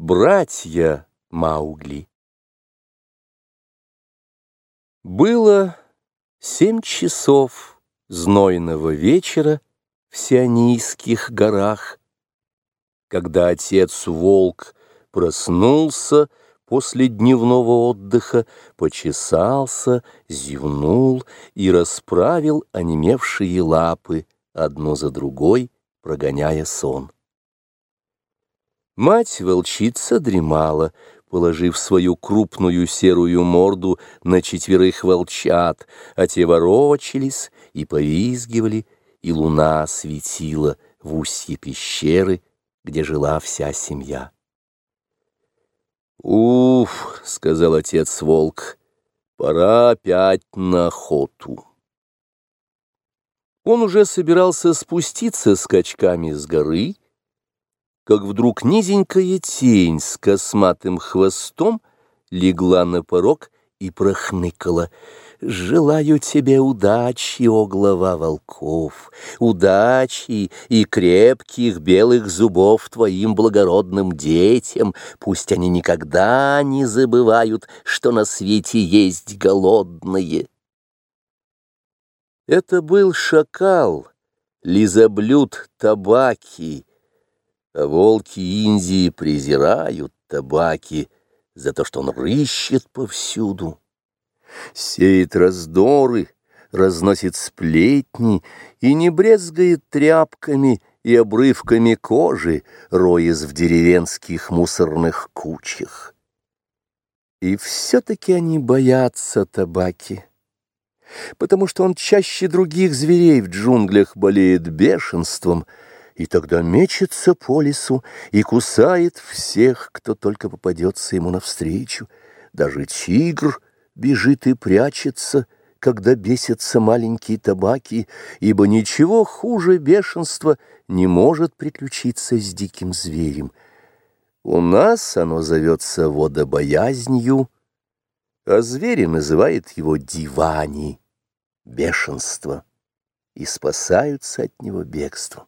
Братья Маугли. Было 7 часов знойного вечера в Сионийских горах, когда отец-волк проснулся после дневного отдыха, почесался, зевнул и расправил онемевшие лапы одну за другой, прогоняя сон. Мать-волчица дремала, положив свою крупную серую морду на 4 волчат, а те ворочались и повизгивали, и луна светила в устье пещеры, где жила вся семья. «Уф!» — сказал отец-волк, — «пора опять на охоту». Он уже собирался спуститься скачками с горы, как вдруг низенькая тень с косматым хвостом легла на порог и прохныкала: «Желаю тебе удачи, о глава волков, удачи и крепких белых зубов твоим благородным детям, пусть они никогда не забывают, что на свете есть голодные». Это был шакал, лизоблюд Табаки, а волки Индии презирают Табаки за то, что он рыщет повсюду, сеет раздоры, разносит сплетни и не брезгает тряпками и обрывками кожи, роясь в деревенских мусорных кучах. И все-таки они боятся Табаки, потому что он чаще других зверей в джунглях болеет бешенством, и тогда мечется по лесу и кусает всех, кто только попадется ему навстречу. Даже тигр бежит и прячется, когда бесятся маленькие Табаки, ибо ничего хуже бешенства не может приключиться с диким зверем. У нас оно зовется водобоязнью, а звери называют его дивани, бешенство, и спасаются от него бегством.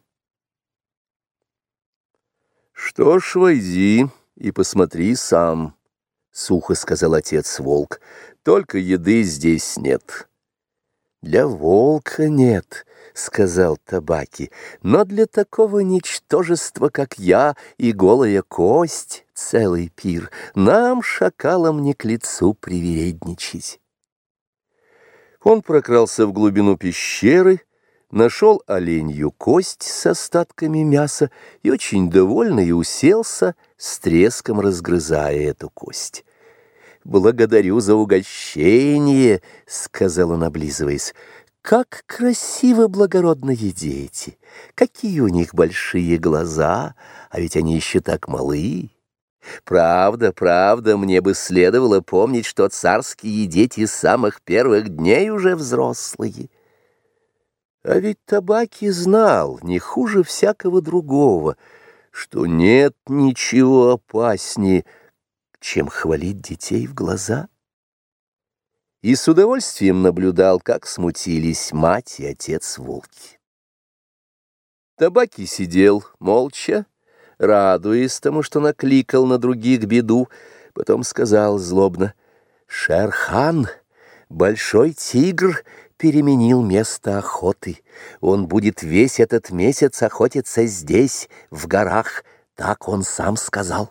«Что ж, войди и посмотри сам», — сухо сказал отец-волк, — «только еды здесь нет». «Для волка нет», — сказал Табаки, — «но для такого ничтожества, как я, и голая кость — целый пир. Нам, шакалам, не к лицу привередничать». Он прокрался в глубину пещеры, нашел оленью кость с остатками мяса и, очень довольный, уселся, с треском разгрызая эту кость. «Благодарю за угощение», — сказал он, облизываясь. «Как красиво благородные дети! Какие у них большие глаза, а ведь они еще так малы! Правда, правда, мне бы следовало помнить, что царские дети с самых первых дней уже взрослые». А ведь Табаки знал, не хуже всякого другого, что нет ничего опаснее, чем хвалить детей в глаза. И с удовольствием наблюдал, как смутились мать и отец-волки. Табаки сидел молча, радуясь тому, что накликал на других беду, потом сказал злобно: «Шер-хан, большой тигр, переменил место охоты. Он будет весь этот месяц охотиться здесь, в горах, так он сам сказал».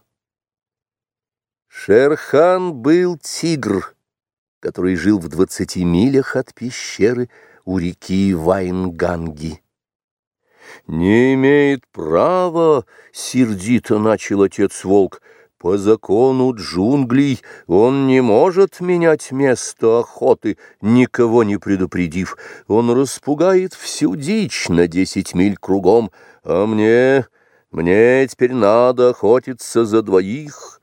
Шер-хан был тигр, который жил в 20 милях от пещеры у реки Вайнганги. «Не имеет права», — сердито начал отец-волк, — «по закону джунглей он не может менять место охоты, никого не предупредив. Он распугает всю дичь на 10 миль кругом, а мне теперь надо охотиться за двоих».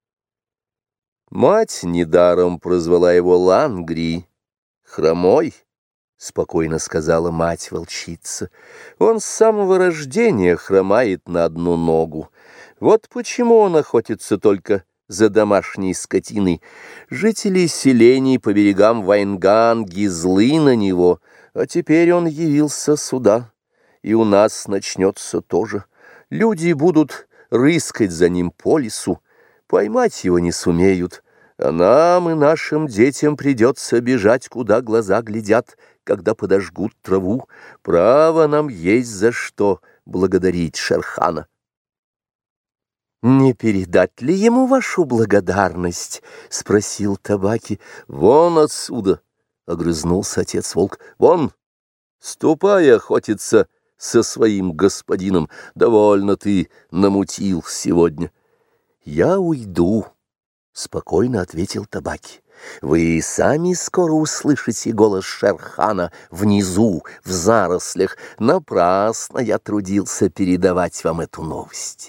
Мать недаром прозвала его Лангри, хромой, — спокойно сказала мать-волчица. «Он с самого рождения хромает на одну ногу. Вот почему он охотится только за домашней скотиной. Жители селений по берегам Вайнганги злы на него, а теперь он явился сюда, и у нас начнется тоже. Люди будут рыскать за ним по лесу, Поймать его не сумеют, а нам и нашим детям придется бежать, куда глаза глядят, когда подожгут траву. Право, нам есть за что благодарить Шерхана. «Не передать ли ему вашу благодарность?» — спросил Табаки. «Вон отсюда!» — огрызнулся отец-волк. «Вон! Ступай охотиться со своим господином. Довольно ты намутил сегодня». «Я уйду», — спокойно ответил Табаки. «Вы сами скоро услышите голос Шерхана внизу, в зарослях. Напрасно я трудился передавать вам эту новость».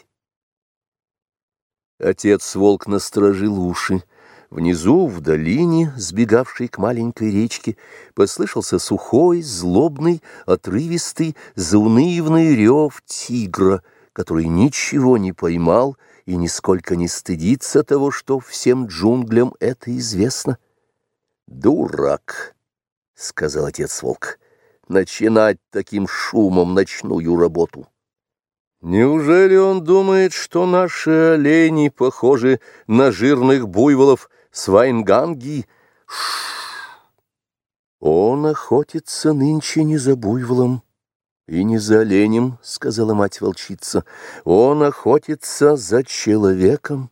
Отец-волк насторожил уши. Внизу, в долине, сбегавшей к маленькой речке, послышался сухой, злобный, отрывистый, заунывный рев тигра, который ничего не поймал и нисколько не стыдится того, что всем джунглям это известно. «Дурак», — сказал отец-волк, — «начинать таким шумом ночную работу». Неужели он думает, что наши олени похожи на жирных буйволов свайнганги? Он охотится нынче не за буйволом и не за оленем, — сказала мать-волчица. Он охотится за человеком.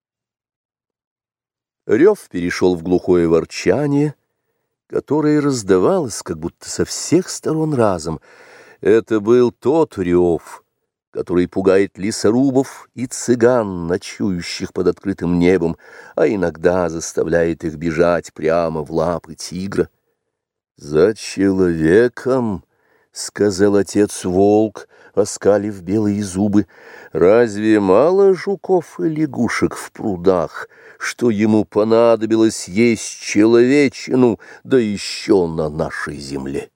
Рев перешел в глухое ворчание, которое раздавалось как будто со всех сторон разом. Это был тот рев, который пугает лесорубов и цыган, ночующих под открытым небом, а иногда заставляет их бежать прямо в лапы тигра. «За человеком», — сказал отец-волк, оскалив белые зубы, — «разве мало жуков и лягушек в прудах, что ему понадобилось есть человечину, да еще на нашей земле?»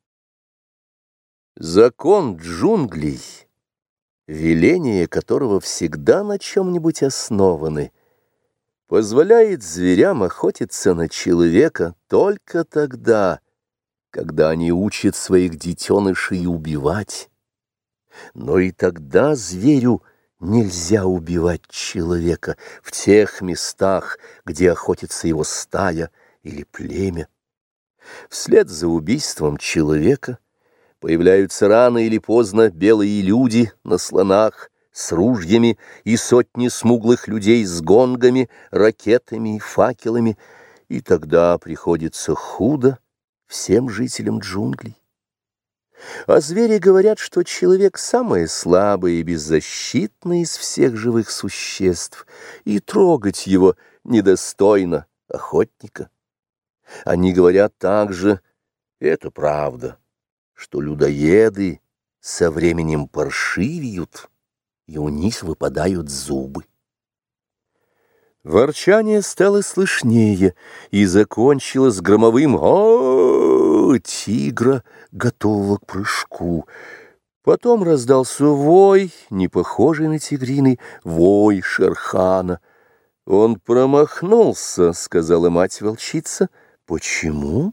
Закон джунглей, веления которого всегда на чем-нибудь основаны, позволяет зверям охотиться на человека только тогда, когда они учат своих детенышей убивать. Но и тогда зверю нельзя убивать человека в тех местах, где охотится его стая или племя. Вслед за убийством человека появляются рано или поздно белые люди на слонах с ружьями и сотни смуглых людей с гонгами, ракетами и факелами, и тогда приходится худо всем жителям джунглей. А звери говорят, что человек самое слабое и беззащитное из всех живых существ, и трогать его недостойно охотника. Они говорят также, и это правда, что людоеды со временем паршивеют, и у них выпадают зубы. Ворчание стало слышнее и закончилось громовым «О-о-о!» тигра, готового к прыжку. Потом раздался вой, не похожий на тигриный, вой Шерхана. «Он промахнулся», — сказала мать-волчица. «Почему?»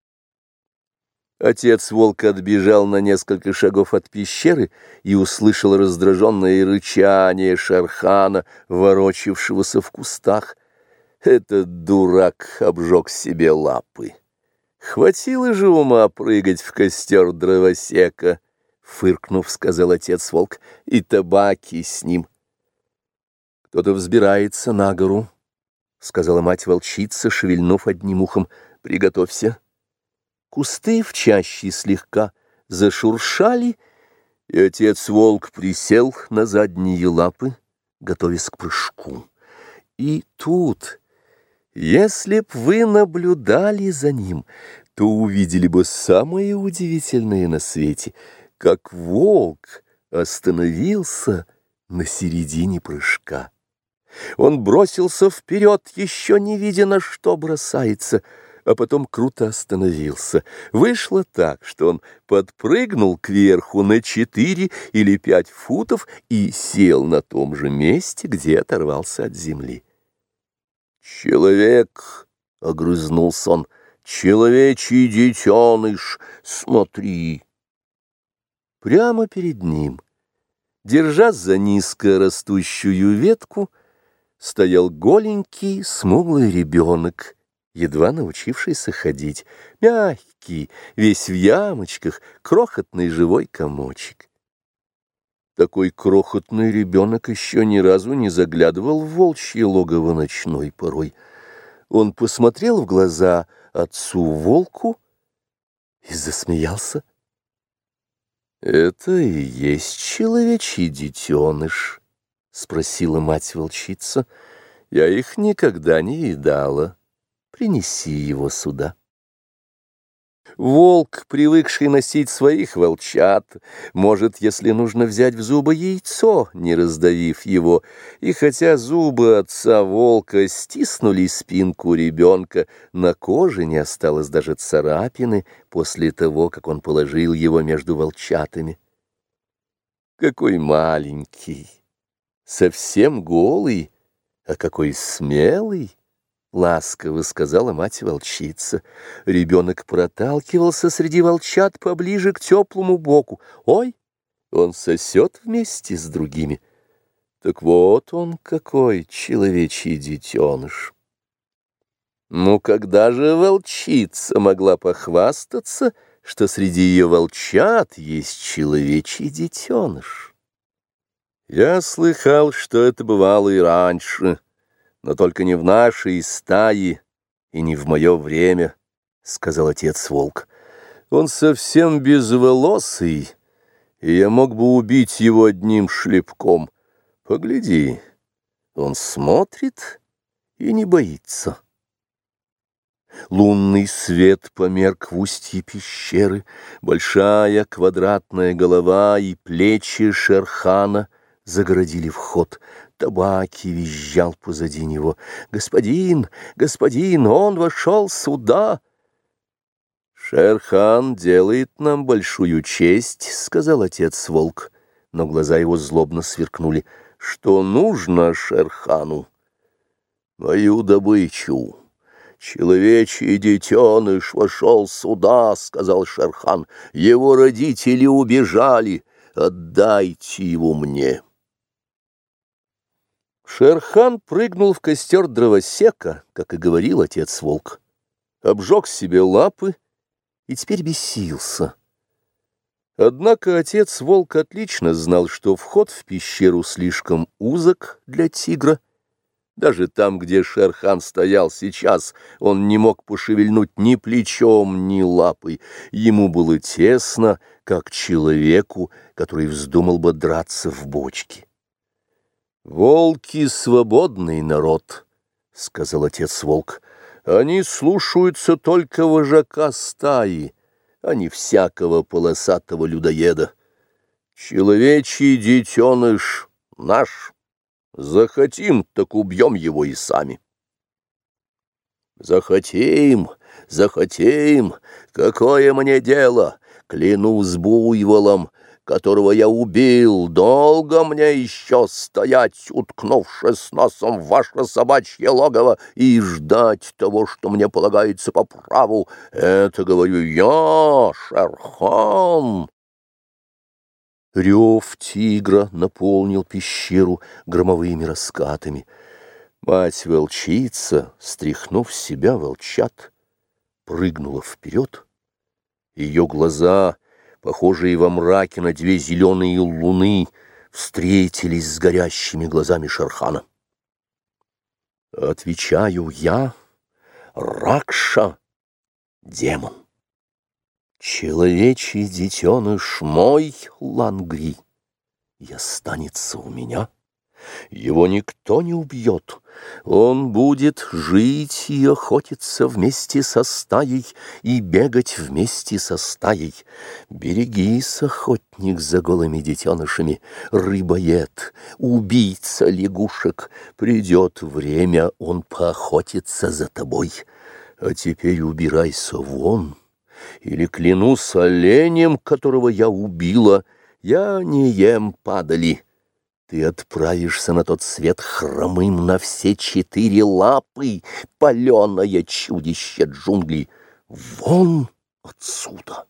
Отец-волк отбежал на несколько шагов от пещеры и услышал раздраженное рычание Шерхана, ворочавшегося в кустах. Этот дурак обжег себе лапы. «Хватило же ума прыгать в костер дровосека», — фыркнув, сказал отец-волк, — «и Табаки с ним». «Кто-то взбирается на гору», — сказала мать-волчица, шевельнув одним ухом. «Приготовься». Кусты в чаще слегка зашуршали, и отец-волк присел на задние лапы, готовясь к прыжку. И тут, если б вы наблюдали за ним, то увидели бы самое удивительное на свете, как волк остановился на середине прыжка. Он бросился вперед, еще не видя, на что бросается, а потом круто остановился. Вышло так, что он подпрыгнул кверху на 4 или 5 футов и сел на том же месте, где оторвался от земли. «Человек!» — огрызнулся он. «Человечий детеныш! Смотри!» Прямо перед ним, держась за низко растущую ветку, стоял голенький, смуглый ребенок, едва научившийся ходить, мягкий, весь в ямочках, крохотный живой комочек. Такой крохотный ребенок еще ни разу не заглядывал в волчье логово ночной порой. Он посмотрел в глаза отцу-волку и засмеялся. «Это и есть человечий детеныш?» — спросила мать-волчица. «Я их никогда не едала. Принеси его сюда». Волк, привыкший носить своих волчат, может, если нужно, взять в зубы яйцо, не раздавив его, и хотя зубы отца волка стиснули спинку ребенка, на коже не осталось даже царапины после того, как он положил его между волчатами. Какой маленький, совсем голый, а какой смелый! Ласково сказала мать-волчица. Ребенок проталкивался среди волчат поближе к теплому боку. Ой, он сосет вместе с другими. Так вот он какой человечий детеныш. Ну, когда же волчица могла похвастаться, что среди ее волчат есть человечий детеныш? Я слыхал, что это бывало и раньше, но только не в нашей стае и не в мое время, — сказал отец-волк. Он совсем безволосый, и я мог бы убить его одним шлепком. Погляди, он смотрит и не боится. Лунный свет померк в устье пещеры, большая квадратная голова и плечи Шерхана загородили вход. Табаки визжал позади него. «Господин, господин, он вошел сюда!» «Шерхан делает нам большую честь», — сказал отец-волк, но глаза его злобно сверкнули. «Что нужно Шерхану?» «Мою добычу. Человечий детеныш вошел сюда», — сказал Шерхан. «Его родители убежали. Отдайте его мне». Шерхан прыгнул в костер дровосека, как и говорил отец-волк, обжег себе лапы и теперь бесился. Однако отец-волк отлично знал, что вход в пещеру слишком узок для тигра. Даже там, где Шерхан стоял сейчас, он не мог пошевельнуть ни плечом, ни лапой. Ему было тесно, как человеку, который вздумал бы драться в бочке. «Волки — свободный народ», — сказал отец-волк. «Они слушаются только вожака стаи, а не всякого полосатого людоеда. Человечий детеныш наш. Захотим, так убьем его и сами». «Захотим, захотим, какое мне дело, клянусь буйволом, которого я убил, долго мне еще стоять, уткнувшись носом в ваше собачье логово, и ждать того, что мне полагается по праву. Это говорю я, Шерхан». Рев тигра наполнил пещеру громовыми раскатами. Мать-волчица, стряхнув с себя волчат, прыгнула вперед. Ее глаза, похожие во мраке на две зеленые луны, встретились с горящими глазами Шерхана. «Отвечаю я, Ракша, демон. Человечий детеныш мой, Лангри, и останется у меня. Его никто не убьет. Он будет жить и охотиться вместе со стаей и бегать вместе со стаей. Берегись, охотник за голыми детенышами, рыбоед, убийца лягушек. Придет время, он поохотится за тобой. А теперь убирайся вон, или клянусь оленем, которого я убила, я не ем падали. Ты отправишься на тот свет хромым на все 4 лапы, паленое чудище джунглей. Вон отсюда!»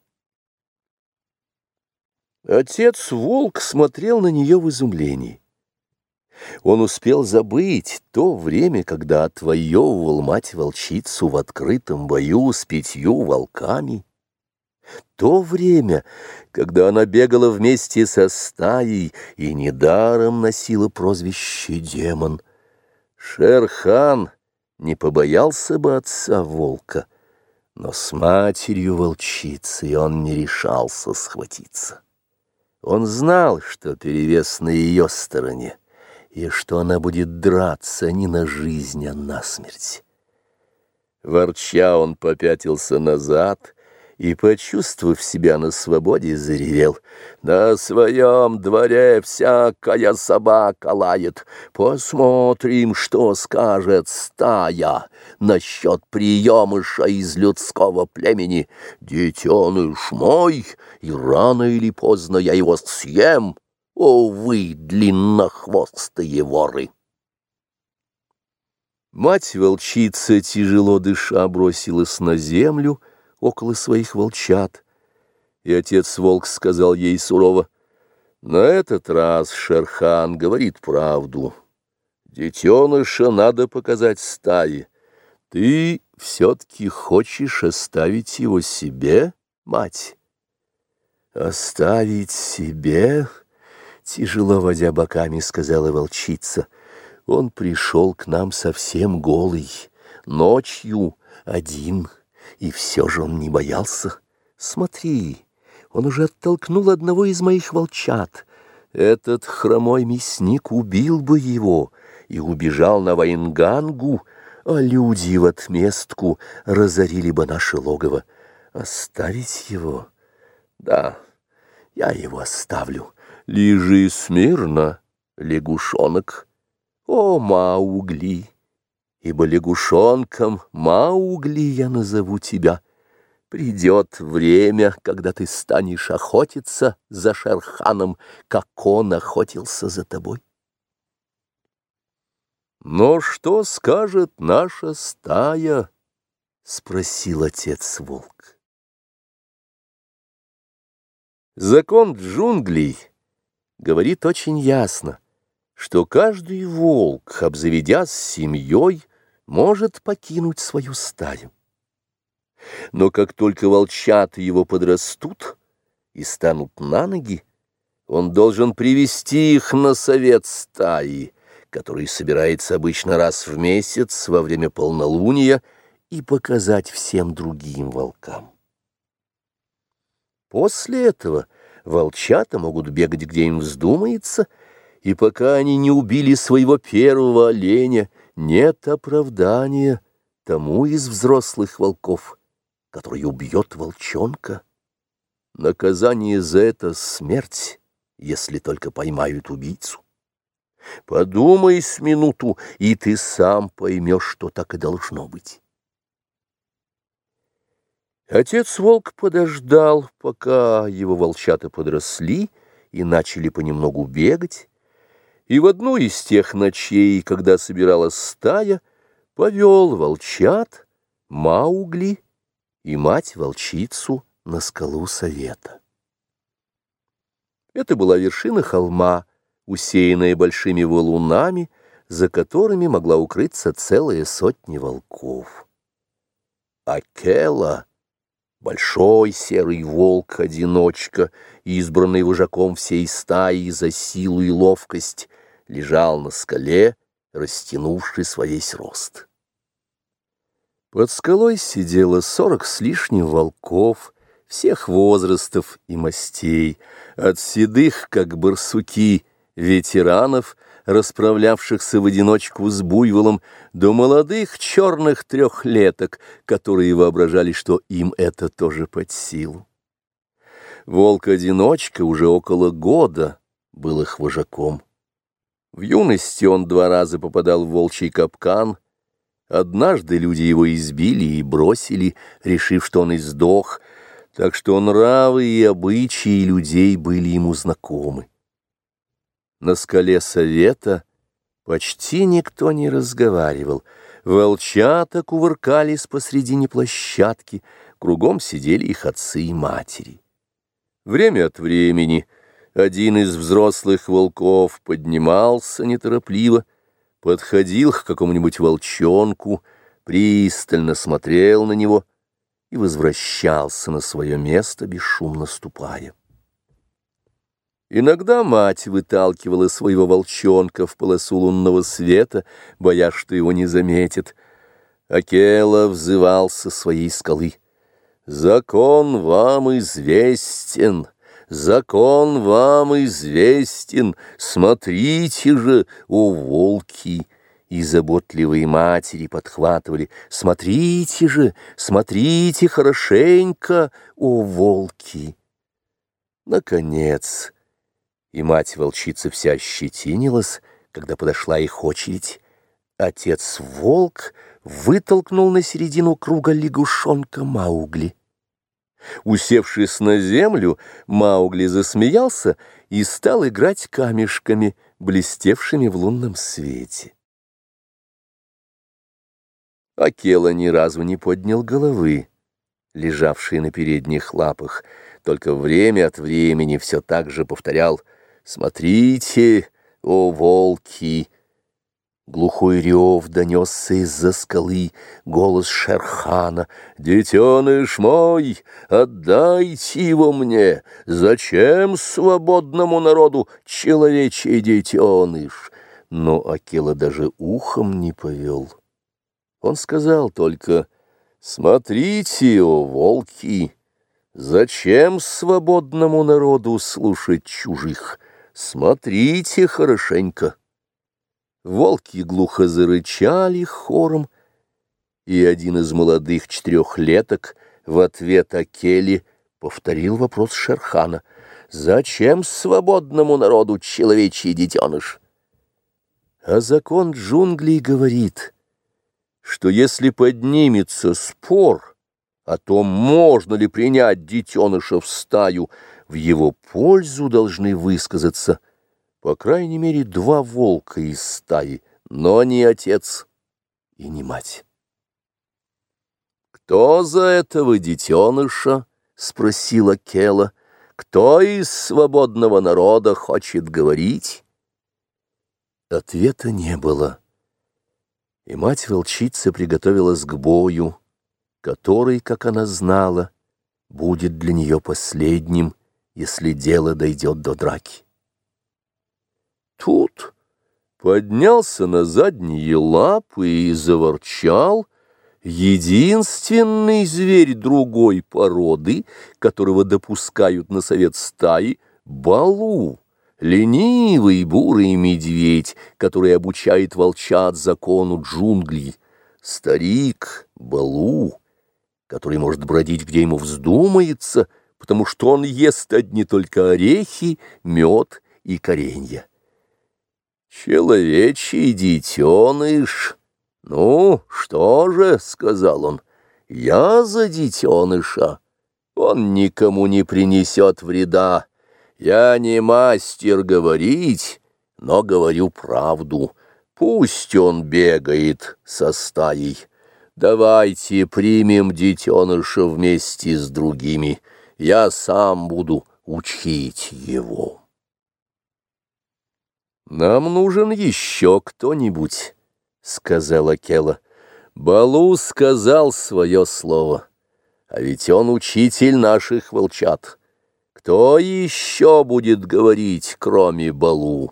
Отец-волк смотрел на нее в изумлении. Он успел забыть то время, когда отвоевывал мать-волчицу в открытом бою с 5 волками, то время, когда она бегала вместе со стаей и недаром носила прозвище «Демон». Шер-хан не побоялся бы отца волка, но с матерью волчицей он не решался схватиться. Он знал, что перевес на ее стороне, и что она будет драться не на жизнь, а на смерть. Ворча, он попятился назад и, почувствовав себя на свободе, заревел: «На своем дворе всякая собака лает. Посмотрим, что скажет стая насчет приемыша из людского племени. Детеныш мой, и рано или поздно я его съем. О, вы, длиннохвостые воры!» Мать-волчица, тяжело дыша, бросилась на землю около своих волчат, и отец-волк сказал ей сурово: «На этот раз Шер-хан говорит правду. Детеныша надо показать стае. Ты все-таки хочешь оставить его себе, мать?» «Оставить себе?» — тяжело водя боками, сказала волчица. «Он пришел к нам совсем голый, ночью, один, и все же он не боялся. Смотри, он уже оттолкнул одного из моих волчат. Этот хромой мясник убил бы его и убежал на Ваенгангу, а люди в отместку разорили бы наше логово. Оставить его? Да, я его оставлю. Лежи смирно, лягушонок. О, Маугли! Ибо лягушонком Маугли я назову тебя. Придет время, когда ты станешь охотиться за Шер-ханом, как он охотился за тобой. «Но что скажет наша стая?» — спросил отец-волк. Закон джунглей говорит очень ясно, что каждый волк, обзаведясь семьей, может покинуть свою стаю. Но как только волчата его подрастут и станут на ноги, он должен привести их на совет стаи, который собирается обычно раз в месяц во время полнолуния, и показать всем другим волкам. После этого волчата могут бегать, где им вздумается, и пока они не убили своего первого оленя, нет оправдания тому из взрослых волков, который убьет волчонка. Наказание за это — смерть, если только поймают убийцу. Подумай с минуту, и ты сам поймешь, что так и должно быть. Отец-волк подождал, пока его волчата подросли и начали понемногу бегать, и в одну из тех ночей, когда собиралась стая, повел волчат, Маугли и мать-волчицу на скалу совета. Это была вершина холма, усеянная большими валунами, за которыми могла укрыться целая сотня волков. Акела, большой серый волк-одиночка, избранный вожаком всей стаи за силу и ловкость, лежал на скале, растянувшись во весь рост. Под скалой сидело 40 с лишним волков, всех возрастов и мастей, от седых, как барсуки, ветеранов, расправлявшихся в одиночку с буйволом, до молодых черных трехлеток, которые воображали, что им это тоже под силу. Волк-одиночка уже около года был их вожаком. В юности он 2 раза попадал в волчий капкан. Однажды люди его избили и бросили, решив, что он издох, так что нравы и обычаи людей были ему знакомы. На скале совета почти никто не разговаривал. Волчата кувыркались посредине площадки, кругом сидели их отцы и матери. Время от времени Один из взрослых волков поднимался неторопливо, подходил к какому-нибудь волчонку, пристально смотрел на него и возвращался на свое место, бесшумно ступая. Иногда мать выталкивала своего волчонка в полосу лунного света, боясь, что его не заметят. Акела взывал со своей скалы: «Закон вам известен, закон вам известен, смотрите же, о волки!» И заботливые матери подхватывали: «Смотрите же, смотрите хорошенько, о волки!» Наконец, и мать-волчица вся ощетинилась, когда подошла их очередь. Отец-волк вытолкнул на середину круга лягушонка Маугли. Усевшись на землю, Маугли засмеялся и стал играть камешками, блестевшими в лунном свете. Акела ни разу не поднял головы, лежавшей на передних лапах, только время от времени все так же повторял: «Смотрите, о волки!» Глухой рев донесся из-за скалы, голос Шерхана: «Детеныш мой, отдайте его мне! Зачем свободному народу человечий детеныш?» Но Акела даже ухом не повел. Он сказал только: «Смотрите, о волки! Зачем свободному народу слушать чужих? Смотрите хорошенько!» Волки глухо зарычали хором, и один из молодых четырехлеток в ответ Акеле повторил вопрос Шерхана: «Зачем свободному народу человечий детеныш?» А закон джунглей говорит, что если поднимется спор о том, можно ли принять детеныша в стаю, в его пользу должны высказаться по крайней мере 2 волка из стаи, но не отец и не мать. «Кто за этого детеныша?» — спросила Акела. «Кто из свободного народа хочет говорить?» Ответа не было, и мать-волчица приготовилась к бою, который, как она знала, будет для нее последним, если дело дойдет до драки. Тут поднялся на задние лапы и заворчал единственный зверь другой породы, которого допускают на совет стаи, Балу, ленивый бурый медведь, который обучает волчат закону джунглей. Старик Балу, который может бродить, где ему вздумается, потому что он ест одни только орехи, мед и коренья. «Человечий детеныш! Ну, что же, — сказал он, — я за детеныша. Он никому не принесет вреда. Я не мастер говорить, но говорю правду. Пусть он бегает со стаей. Давайте примем детеныша вместе с другими. Я сам буду учить его». «Нам нужен еще кто-нибудь», — сказала Акела. «Балу сказал свое слово, а ведь он учитель наших волчат. Кто еще будет говорить, кроме Балу?»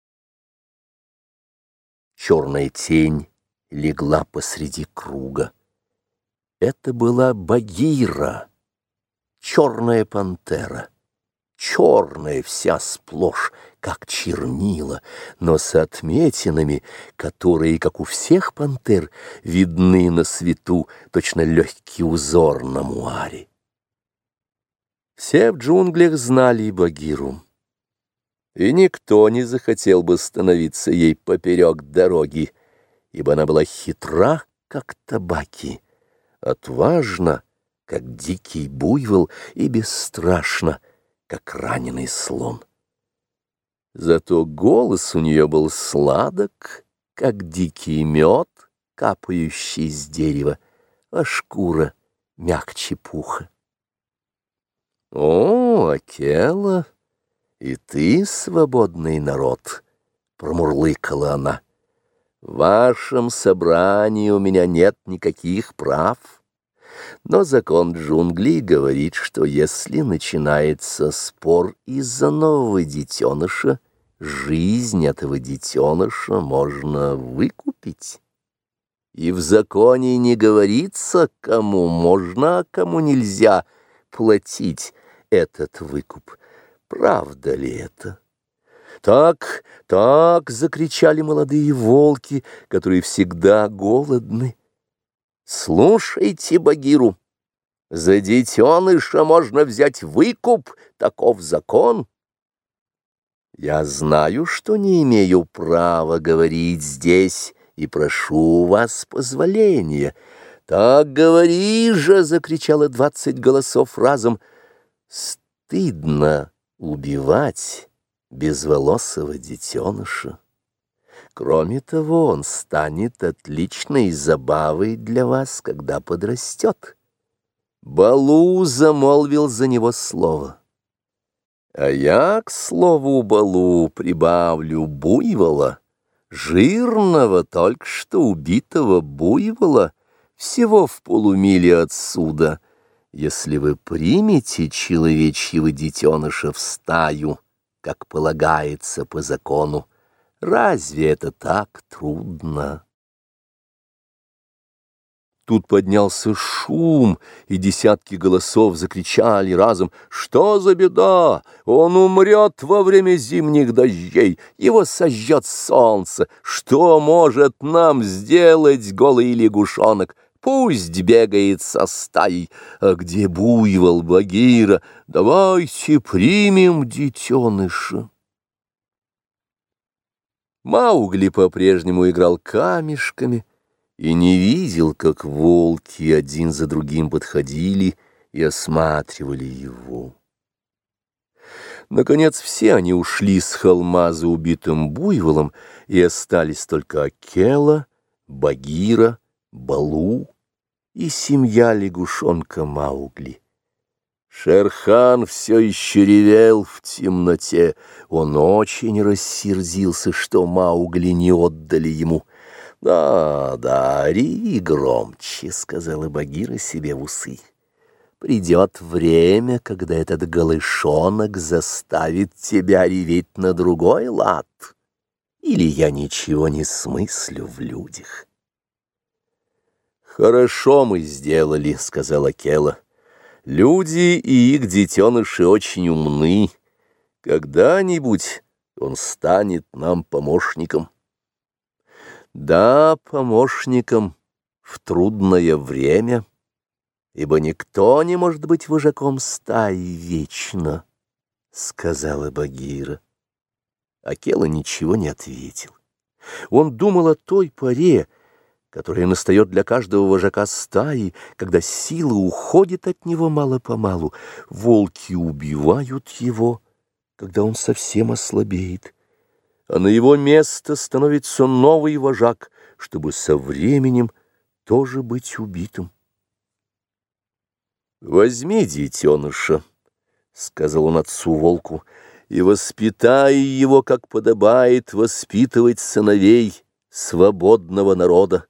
Черная тень легла посреди круга. Это была Багира, черная пантера, черная вся сплошь, как чернила, но с отметинами, которые, как у всех пантер, видны на свету, точно легкий узор на муаре. Все в джунглях знали Багиру, и никто не захотел бы становиться ей поперек дороги, ибо она была хитра, как табаки, отважна, как дикий буйвол, и бесстрашна, как раненый слон. Зато голос у нее был сладок, как дикий мед, капающий с дерева, а шкура мягче пуха. «О, Акела, «И ты свободный народ», — промурлыкала она. «В вашем собрании у меня нет никаких прав, но закон джунглей говорит, что если начинается спор из-за нового детеныша, жизнь этого детеныша можно выкупить. И в законе не говорится, кому можно, а кому нельзя платить этот выкуп. Правда ли это?» «Так, так!» — закричали молодые волки, которые всегда голодны. «Слушайте Багиру! За детеныша можно взять выкуп, таков закон!» «Я знаю, что не имею права говорить здесь, и прошу у вас позволения». «Так говори же!» — закричало 20 голосов разом. «Стыдно убивать безволосого детеныша. Кроме того, он станет отличной забавой для вас, когда подрастет». Балу замолвил за него слово. «А я, к слову, Балу, прибавлю буйвола, жирного, только что убитого буйвола, всего в полумиле отсюда, если вы примете человечьего детеныша в стаю, как полагается по закону. Разве это так трудно?» Тут поднялся шум, и десятки голосов закричали разом: «Что за беда? Он умрет во время зимних дождей, его сожжет солнце. Что может нам сделать голый лягушонок? Пусть бегает со стаей. А где буйвол, Багира? Давайте примем детеныша». Маугли по-прежнему играл камешками и не видел, как волки один за другим подходили и осматривали его. Наконец все они ушли с холма за убитым буйволом, и остались только Акела, Багира, Балу и семья лягушонка Маугли. Шер-хан все еще ревел в темноте. Он очень рассердился, что Маугли не отдали ему. «Да, да, реви громче», — сказала Багира себе в усы. «Придет время, когда этот голышонок заставит тебя реветь на другой лад. Или я ничего не смыслю в людях». «Хорошо мы сделали», — сказала Акела. «Люди и их детеныши очень умны. Когда-нибудь он станет нам помощником». «Да, помощником в трудное время, ибо никто не может быть вожаком стаи вечно», — сказала Багира. Акела ничего не ответил. Он думал о той поре, которая настает для каждого вожака стаи, когда сила уходит от него мало-помалу. Волки убивают его, когда он совсем ослабеет, а на его место становится новый вожак, чтобы со временем тоже быть убитым. «Возьми детеныша», — сказал он отцу волку, — «и воспитай его, как подобает воспитывать сыновей свободного народа».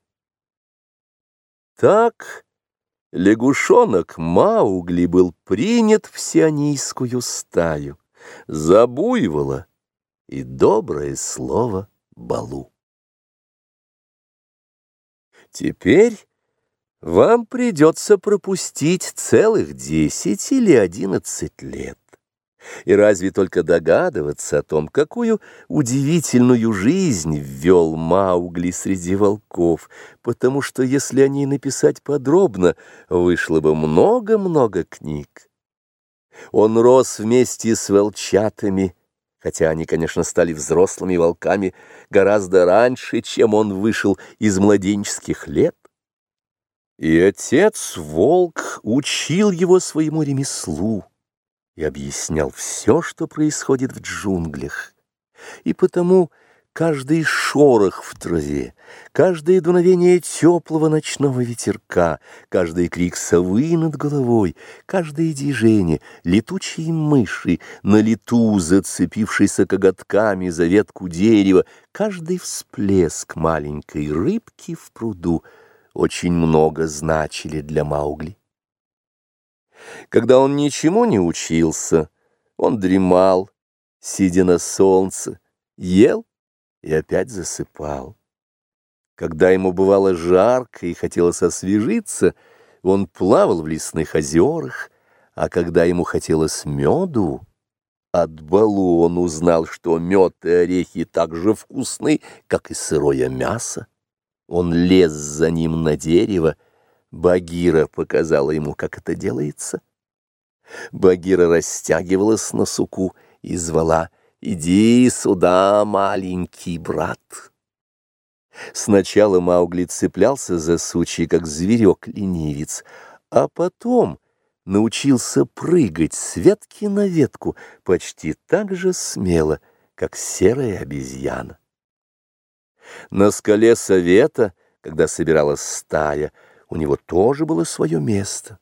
Так лягушонок Маугли был принят в сионийскую стаю за буйвола и доброе слово Балу. Теперь вам придется пропустить целых 10 или 11 лет. И разве только догадываться о том, какую удивительную жизнь ввел Маугли среди волков, потому что, если о ней написать подробно, вышло бы много-много книг. Он рос вместе с волчатами, хотя они, конечно, стали взрослыми волками гораздо раньше, чем он вышел из младенческих лет. И отец-волк учил его своему ремеслу и объяснял все, что происходит в джунглях. И потому, каждый шорох в траве, каждое дуновение теплого ночного ветерка, каждый крик совы над головой, каждое движение летучей мыши, на лету зацепившейся коготками за ветку дерева, каждый всплеск маленькой рыбки в пруду очень много значили для Маугли. Когда он ничему не учился, он дремал, сидя на солнце, ел и опять засыпал. Когда ему бывало жарко и хотелось освежиться, он плавал в лесных озерах, а когда ему хотелось меду, от балу он узнал, что мед и орехи так же вкусны, как и сырое мясо. Он лез за ним на дерево, Багира показала ему, как это делается. Багира растягивалась на суку и звала: «Иди сюда, маленький брат». Сначала Маугли цеплялся за сучьи, как зверек-ленивец, а потом научился прыгать с ветки на ветку почти так же смело, как серая обезьяна. На скале совета, когда собиралась стая, у него тоже было свое место.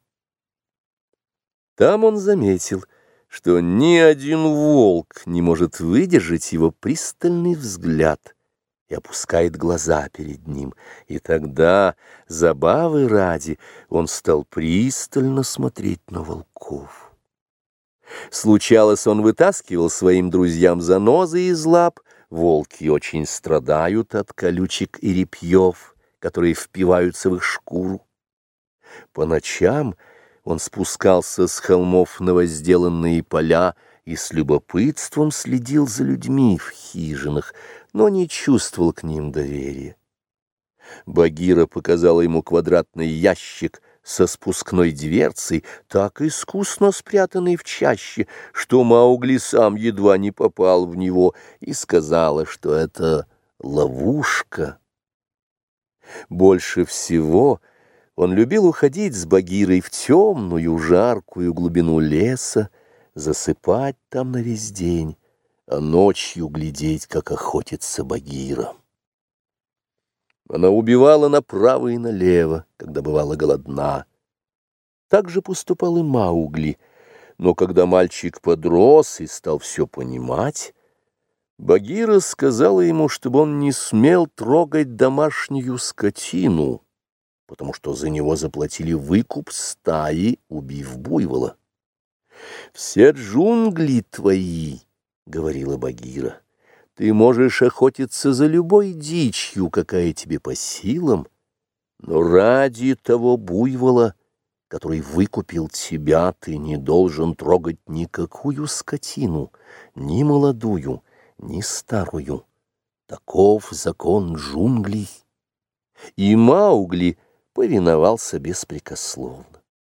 Там он заметил, что ни один волк не может выдержать его пристальный взгляд и опускает глаза перед ним, и тогда, забавы ради, он стал пристально смотреть на волков. Случалось, он вытаскивал своим друзьям занозы из лап. Волки очень страдают от колючек и репьев, которые впиваются в их шкуру. По ночам он спускался с холмов на возделанные поля и с любопытством следил за людьми в хижинах, но не чувствовал к ним доверия. Багира показала ему квадратный ящик со спускной дверцей, так искусно спрятанный в чаще, что Маугли сам едва не попал в него, и сказала, что это ловушка. Больше всего он любил уходить с Багирой в темную, жаркую глубину леса, засыпать там на весь день, а ночью глядеть, как охотится Багира. Она убивала направо и налево, когда бывала голодна. Так же поступал и Маугли, но когда мальчик подрос и стал все понимать, Багира сказала ему, чтобы он не смел трогать домашнюю скотину, потому что за него заплатили выкуп стаи, убив буйвола. «Все джунгли твои», — говорила Багира. «Ты можешь охотиться за любой дичью, какая тебе по силам, но ради того буйвола, который выкупил тебя, ты не должен трогать никакую скотину, ни молодую, ни старую. Таков закон джунглей». И Маугли повиновался беспрекословно.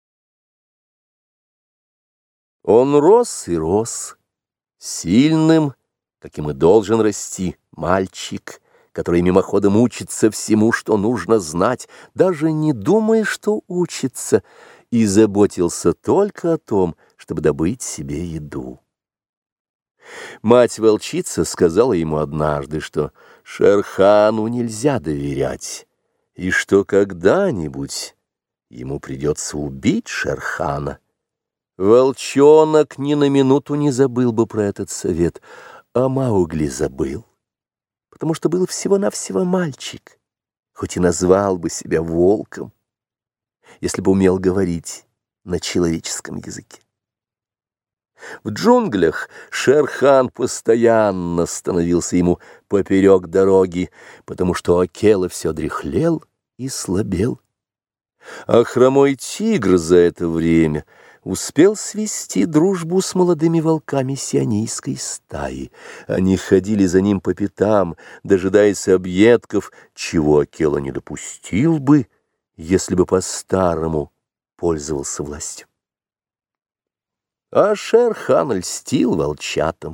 Он рос и рос, сильным, каким и должен расти мальчик, который мимоходом учится всему, что нужно знать, даже не думая, что учится, и заботился только о том, чтобы добыть себе еду. Мать-волчица сказала ему однажды, что Шер-хану нельзя доверять, и что когда-нибудь ему придется убить Шер-хана. Волчонок ни на минуту не забыл бы про этот совет, а Маугли забыл, потому что был всего-навсего мальчик, хоть и назвал бы себя волком, если бы умел говорить на человеческом языке. В джунглях Шер-хан постоянно становился ему поперек дороги, потому что Акела все дряхлел и слабел. А хромой тигр за это время успел свести дружбу с молодыми волками сионийской стаи. Они ходили за ним по пятам, дожидаясь объедков, чего Акела не допустил бы, если бы по-старому пользовался властью. А Шер-хан льстил волчатам,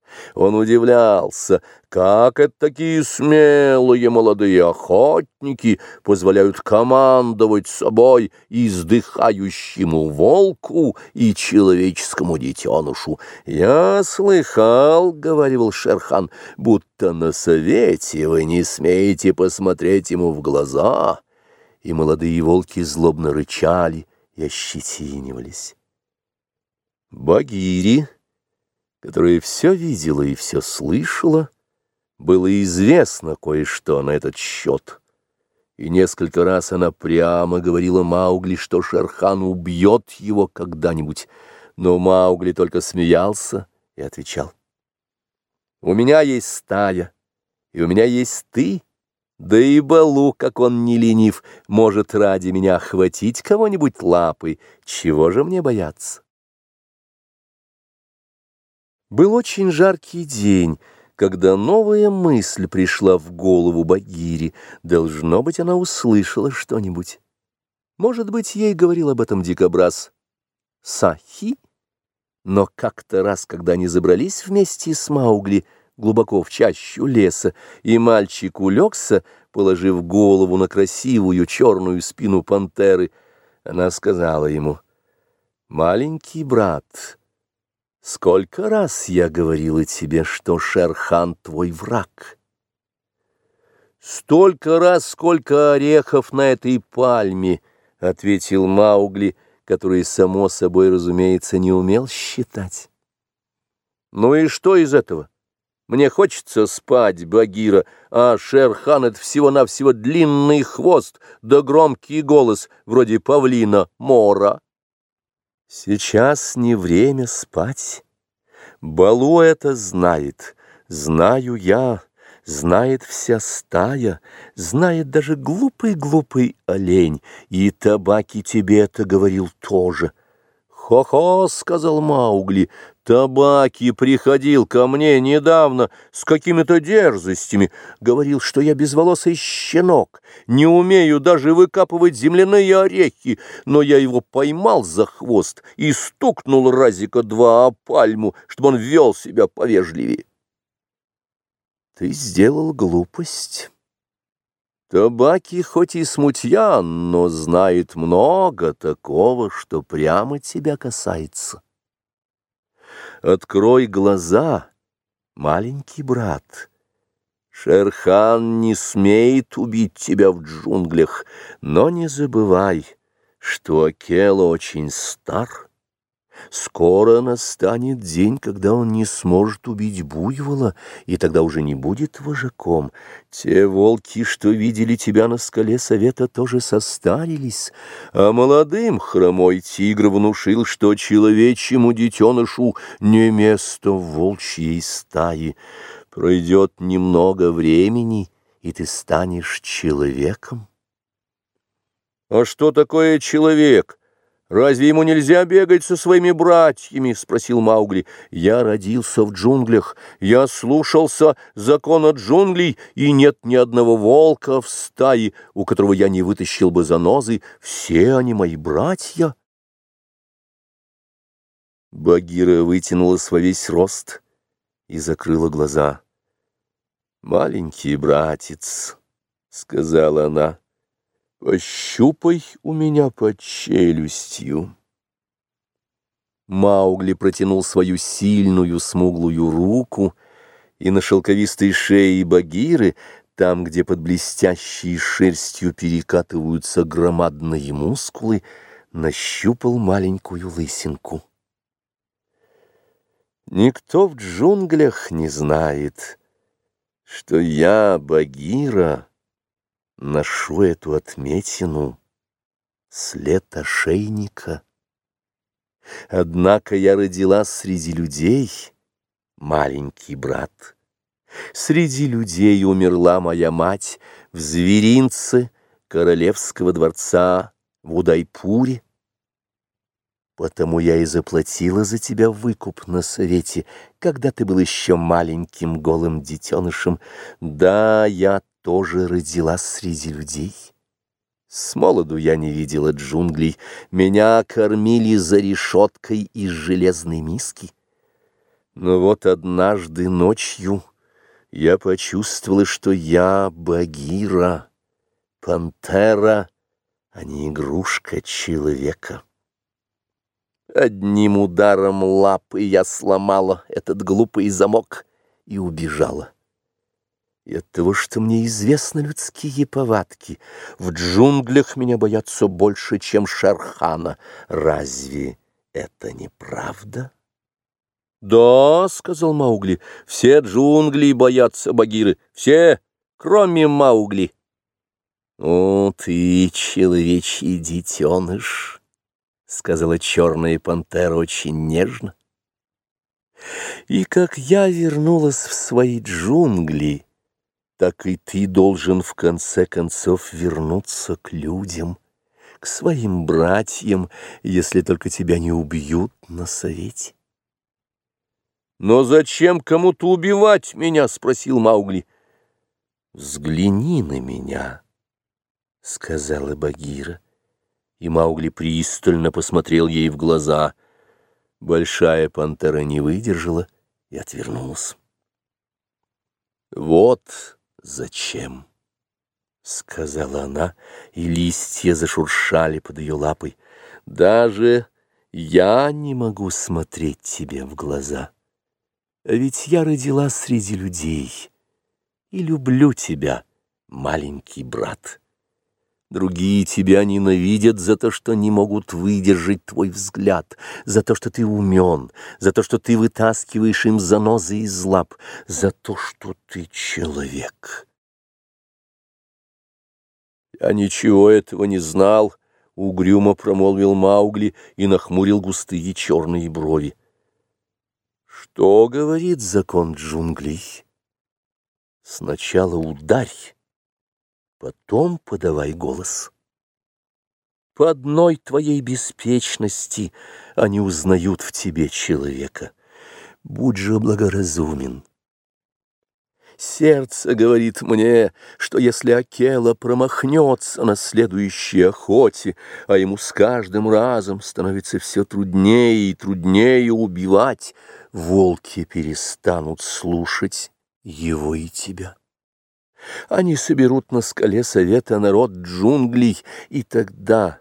Он удивлялся, как это такие смелые молодые охотники позволяют командовать собой издыхающему волку и человеческому детенышу. «Я слыхал, — говорил Шер-хан, — будто на совете вы не смеете посмотреть ему в глаза». И молодые волки злобно рычали и ощетинивались. Багири, которая все видела и все слышала, было известно кое-что на этот счет. И несколько раз она прямо говорила Маугли, что Шер-хан убьет его когда-нибудь, но Маугли только смеялся и отвечал: «У меня есть стая, и у меня есть ты, да и Балу, как он не ленив, может ради меня охватить кого-нибудь лапой, чего же мне бояться?» Был очень жаркий день, когда новая мысль пришла в голову Багири. Должно быть, она услышала что-нибудь. Может быть, ей говорил об этом дикобраз Сахи, но как-то раз, когда они забрались вместе с Маугли глубоко в чащу леса, и мальчик улегся, положив голову на красивую черную спину пантеры, она сказала ему: «Маленький брат, сколько раз я говорила тебе, что Шер-хан твой враг?» «Столько раз, сколько орехов на этой пальме», — ответил Маугли, который, само собой разумеется, не умел считать. «Ну и что из этого? Мне хочется спать, Багира, а Шер-хан — это всего-навсего длинный хвост да громкий голос, вроде павлина Мора». «Сейчас не время спать. Балу это знает, знаю я, знает вся стая, знает даже глупый-глупый олень, и Табаки тебе это говорил тоже». «Хо-хо», — сказал Маугли, — «Табаки приходил ко мне недавно с какими-то дерзостями, говорил, что я безволосый щенок, не умею даже выкапывать земляные орехи, но я его поймал за хвост и стукнул разика два о пальму, чтобы он вел себя повежливее». «Ты сделал глупость. Табаки хоть и смутьян, но знает много такого, что прямо тебя касается. Открой глаза, маленький брат. Шер-хан не смеет убить тебя в джунглях, но не забывай, что Акела очень стар. Скоро настанет день, когда он не сможет убить буйвола, и тогда уже не будет вожаком. Те волки, что видели тебя на скале совета, тоже состарились, а молодым хромой тигр внушил, что человечьему детенышу не место в волчьей стае. Пройдет немного времени, и ты станешь человеком. «А что такое человек? Разве ему нельзя бегать со своими братьями?» — спросил Маугли. «Я родился в джунглях, я слушался закона джунглей, и нет ни одного волка в стае, у которого я не вытащил бы занозы. Все они мои братья». Багира вытянулась во весь рост и закрыла глаза. «Маленький братец», — сказала она, — «пощупай у меня под челюстью». Маугли протянул свою сильную смуглую руку, и на шелковистой шее Багиры, там, где под блестящей шерстью перекатываются громадные мускулы, нащупал маленькую лысинку. «Никто в джунглях не знает, что я, Багира, ношу эту отметину, след ошейника. Однако я родилась среди людей, маленький брат. Среди людей умерла моя мать в зверинце королевского дворца в Удайпуре. Потому я и заплатила за тебя выкуп на совете, когда ты был еще маленьким голым детенышем. Да, я тоже родилась среди людей. Смолоду я не видела джунглей, меня кормили за решеткой из железной миски. Но вот однажды ночью я почувствовала, что я Багира, пантера, а не игрушка человека. Одним ударом лапы я сломала этот глупый замок и убежала. И от того, что мне известны людские повадки, в джунглях меня боятся больше, чем Шерхана. Разве это не правда? «Да», — сказал Маугли, — «все джунгли боятся Багиры, все, кроме Маугли». «О, ты, человечий детеныш», — сказала черная пантера очень нежно. «И как я вернулась в свои джунгли, так и ты должен в конце концов вернуться к людям, к своим братьям, если только тебя не убьют на совете». «Но зачем кому-то убивать меня?» — спросил Маугли. «Взгляни на меня», — сказала Багира, и Маугли пристально посмотрел ей в глаза. Большая пантера не выдержала и отвернулась. «Вот зачем», — сказала она, и листья зашуршали под ее лапой. «Даже я не могу смотреть тебе в глаза. А ведь я родилась среди людей и люблю тебя, маленький брат. Другие тебя ненавидят за то, что не могут выдержать твой взгляд, за то, что ты умен, за то, что ты вытаскиваешь им занозы из лап, за то, что ты человек». «Я ничего этого не знал», — угрюмо промолвил Маугли и нахмурил густые черные брови. «Что говорит закон джунглей? Сначала ударь, потом подавай голос. По одной твоей беспечности они узнают в тебе человека. Будь же благоразумен. Сердце говорит мне, что если Акела промахнется на следующей охоте, а ему с каждым разом становится все труднее и труднее убивать, волки перестанут слушать его и тебя. Они соберут на скале совета народ джунглей, и тогда...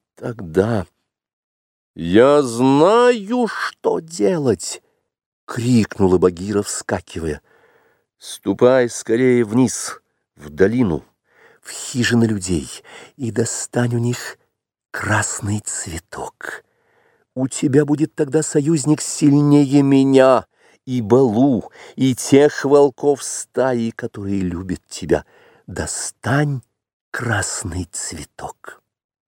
«Я знаю, что делать!» — крикнула Багира, вскакивая. «Ступай скорее вниз, в долину, в хижины людей, и достань у них красный цветок. У тебя будет тогда союзник сильнее меня, и Балу, и тех волков стаи, которые любят тебя. Достань красный цветок».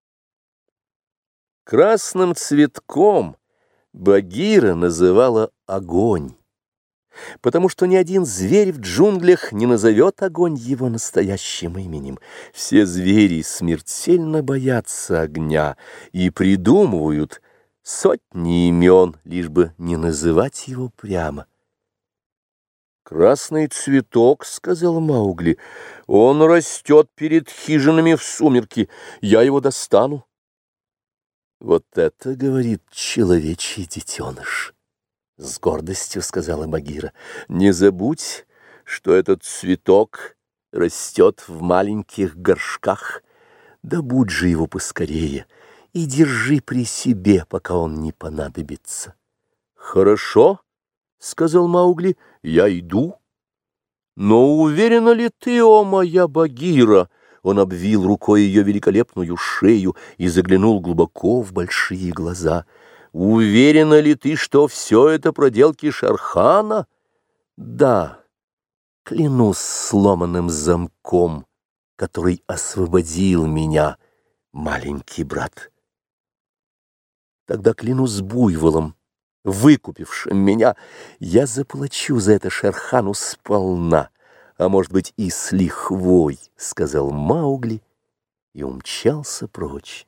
Красным цветком Багира называла огонь, потому что ни один зверь в джунглях не назовет огонь его настоящим именем. Все звери смертельно боятся огня и придумывают сотни имен, лишь бы не называть его прямо. «Красный цветок», — сказал Маугли, — «он растет перед хижинами в сумерки, я его достану». «Вот это, — говорит человечий детеныш», — с гордостью сказала Багира, — «не забудь, что этот цветок растет в маленьких горшках. Добудь же его поскорее и держи при себе, пока он не понадобится». «Хорошо», — сказал Маугли, — «я иду». «Но уверена ли ты, о моя Багира?» Он обвил рукой ее великолепную шею и заглянул глубоко в большие глаза. «Уверена ли ты, что все это проделки Шерхана?» «Да, клянусь сломанным замком, который освободил меня, маленький брат». «Тогда клянусь буйволом, выкупившим меня, я заплачу за это Шерхану сполна, а может быть и с лихвой», — сказал Маугли и умчался прочь.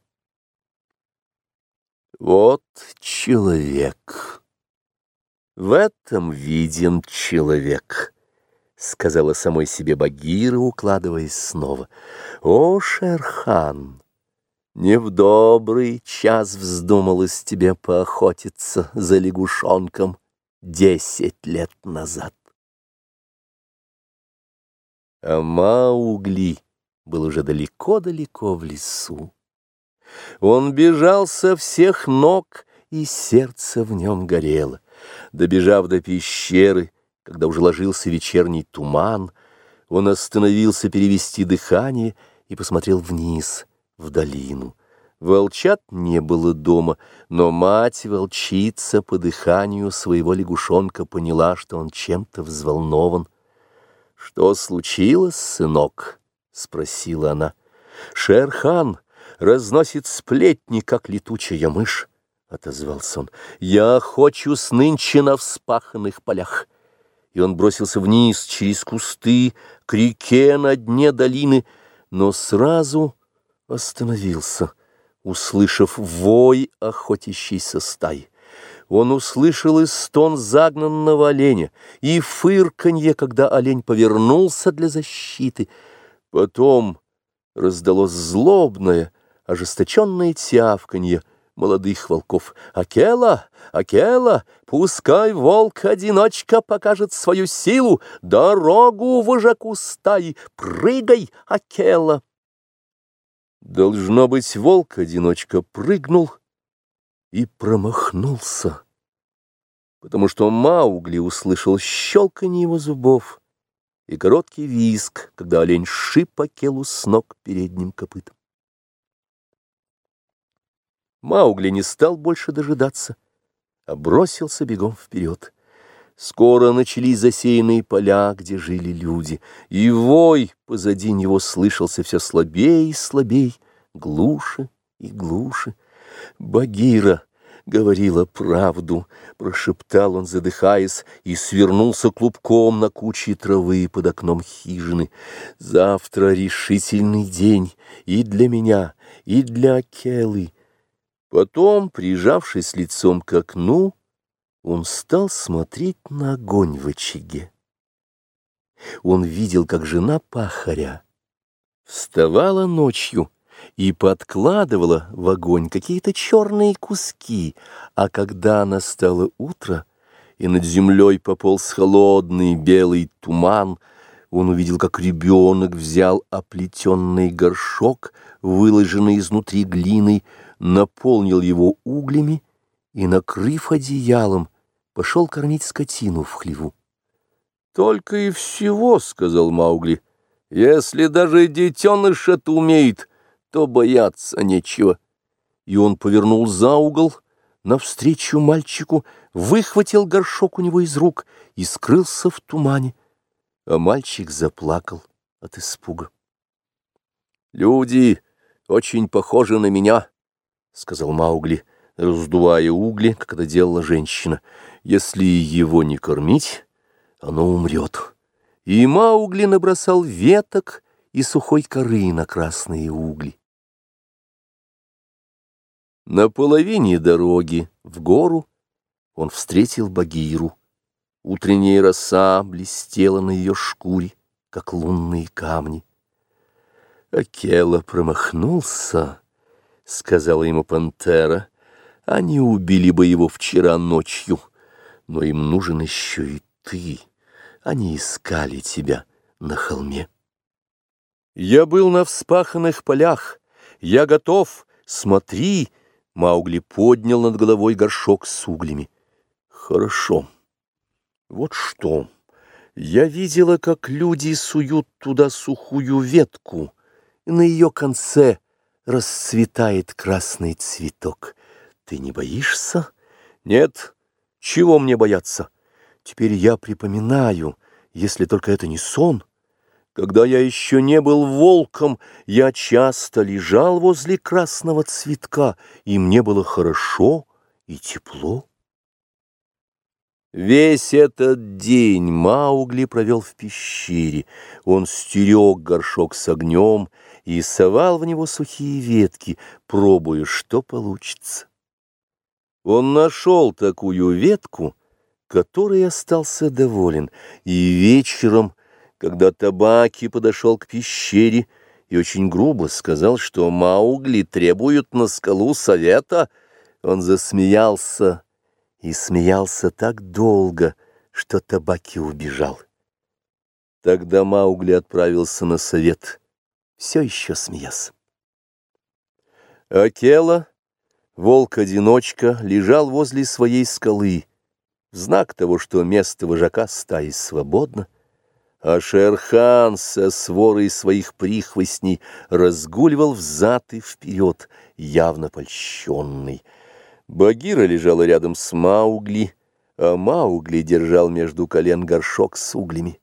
«Вот человек. В этом виден человек», — сказала самой себе Багира, укладываясь снова. «О, Шерхан, не в добрый час вздумалось тебе поохотиться за лягушонком». 10 лет назад. А Маугли был уже далеко-далеко в лесу. Он бежал со всех ног, и сердце в нем горело. Добежав до пещеры, когда уже ложился вечерний туман, он остановился перевести дыхание и посмотрел вниз, в долину. Волчат не было дома, но мать-волчица по дыханию своего лягушонка поняла, что он чем-то взволнован. «Что случилось, сынок?» — спросила она. «Шер-хан разносит сплетни, как летучая мышь», — отозвался он. «Я охочусь нынче на вспаханных полях». И он бросился вниз через кусты к реке на дне долины, но сразу остановился, услышав вой охотящейся стаи. Он услышал и стон загнанного оленя, и фырканье, когда олень повернулся для защиты. Потом раздалось злобное, ожесточенное тявканье молодых волков. «Акела! Акела! Пускай волк-одиночка покажет свою силу! Дорогу вожаку стаи! Прыгай, Акела!» Должно быть, волк-одиночка прыгнул и промахнулся, потому что Маугли услышал щелканье его зубов и короткий визг, когда олень сшиб Акелу с ног передним копытом. Маугли не стал больше дожидаться, а бросился бегом вперед. Скоро начались засеянные поля, где жили люди, и вой позади него слышался все слабее и слабее, глуше и глуше. «Багира говорила правду», — прошептал он, задыхаясь, и свернулся клубком на куче травы под окном хижины. «Завтра решительный день и для меня, и для Акелы». Потом, прижавшись лицом к окну, он стал смотреть на огонь в очаге. Он видел, как жена пахаря вставала ночью и подкладывала в огонь какие-то черные куски, а когда настало утро, и над землей пополз холодный белый туман, он увидел, как ребенок взял оплетенный горшок, выложенный изнутри глиной, наполнил его углями и, накрыв одеялом, пошел кормить скотину в хлеву. «Только и всего, — сказал Маугли, — если даже детеныш это умеет, то бояться нечего». И он повернул за угол навстречу мальчику, выхватил горшок у него из рук и скрылся в тумане, а мальчик заплакал от испуга. «Люди очень похожи на меня», — сказал Маугли, раздувая угли, как это делала женщина. «Если его не кормить, оно умрет». И Маугли набросал веток и сухой коры на красные угли. На половине дороги в гору он встретил Багиру. Утренняя роса блестела на ее шкуре, как лунные камни. «Акела промахнулся», — сказала ему пантера. «Они убили бы его вчера ночью, но им нужен еще и ты. Они искали тебя на холме». «Я был на вспаханных полях. Я готов. Смотри!» Маугли поднял над головой горшок с углями. «Хорошо. Вот что. Я видела, как люди суют туда сухую ветку, и на ее конце расцветает красный цветок. Ты не боишься?» «Нет. Чего мне бояться? Теперь я припоминаю, если только это не сон. Когда я еще не был волком, я часто лежал возле красного цветка, и мне было хорошо и тепло». Весь этот день Маугли провел в пещере. Он стерег горшок с огнем и совал в него сухие ветки, пробуя, что получится. Он нашел такую ветку, которой остался доволен, и вечером, когда Табаки подошел к пещере и очень грубо сказал, что Маугли требует на скалу совета, он засмеялся и смеялся так долго, что Табаки убежал. Тогда Маугли отправился на совет, все еще смеясь. Акела, волк-одиночка, лежал возле своей скалы, в знак того, что место вожака стаи свободно, а Шер-хан со сворой своих прихвостней разгуливал взад и вперед, явно польщенный. Багира лежала рядом с Маугли, а Маугли держал между колен горшок с углями.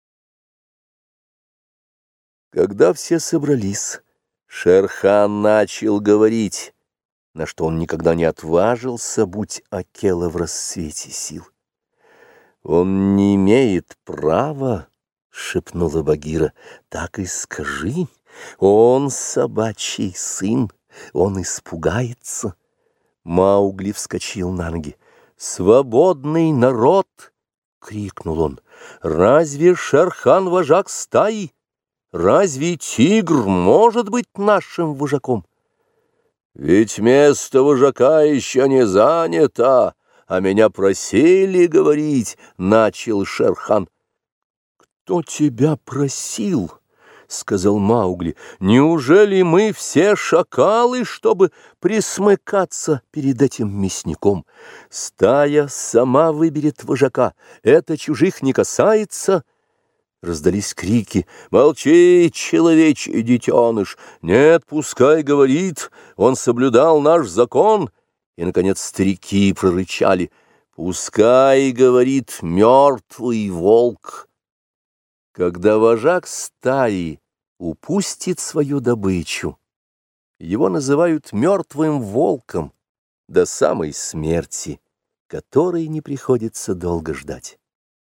Когда все собрались, Шер-хан начал говорить, на что он никогда не отважился, будь Акела в расцвете сил. «Он не имеет права», — шепнула Багира, — «так и скажи, он собачий сын, он испугается». Маугли вскочил на ноги. «Свободный народ!» — крикнул он. «Разве Шер-хан вожак стаи? Разве тигр может быть нашим вожаком?» «Ведь место вожака еще не занято, а меня просили говорить», — начал Шер-хан. «Кто тебя просил?» — сказал Маугли. «Неужели мы все шакалы, чтобы присмыкаться перед этим мясником? Стая сама выберет вожака, это чужих не касается». Раздались крики: «Молчи, человечий детеныш! Нет, пускай говорит, он соблюдал наш закон!» И, наконец, старики прорычали: «Пускай говорит мертвый волк!» Когда вожак стаи упустит свою добычу, его называют мертвым волком до самой смерти, которой не приходится долго ждать.